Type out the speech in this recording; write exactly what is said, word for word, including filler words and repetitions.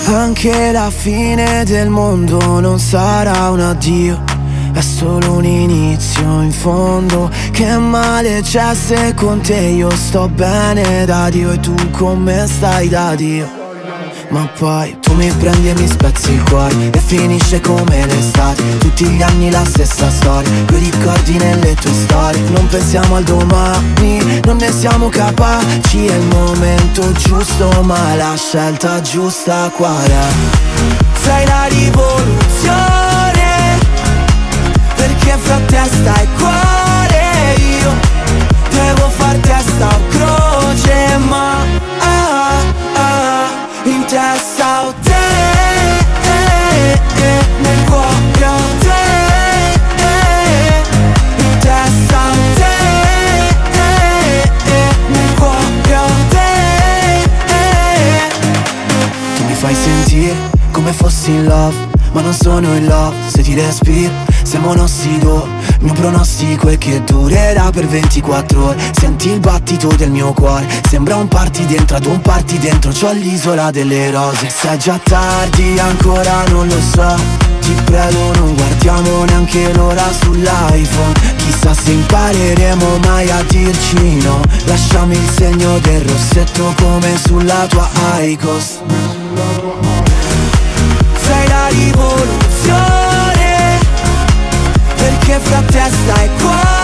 Anche la fine del mondo non sarà un addio, è solo un inizio in fondo. Che male c'è se con te io sto bene da Dio e tu con me stai da Dio. Ma poi tu mi prendi e mi spezzi il cuore e finisce come l'estate. Tutti gli anni la stessa storia, quei ricordi nelle tue storie. Non pensiamo al domani, non ne siamo capaci. È il momento giusto ma la scelta giusta qual è? Sei la rivoluzione, perché fra testa e cuore io devo far testa o croce. Ma ah, ah, in testa ho te, eh, eh, nel cuore ho te, eh, in testa ho te, eh, eh, nel cuore ho te, eh. Tu mi fai sentire come fossi in love, ma non sono in love. Se ti respiro sei monossido, il mio pronostico è che durerà per ventiquattro ore. Senti il battito del mio cuore, sembra un party dentro ad un party dentro. C'ho l'isola delle rose. Se è già tardi ancora non lo so, ti prego non guardiamo neanche l'ora sull'iPhone. Chissà se impareremo mai a dirci no. Lasciami il segno del rossetto come sulla tua Icos. Sei la rivoluzione, perché fra testa e cuore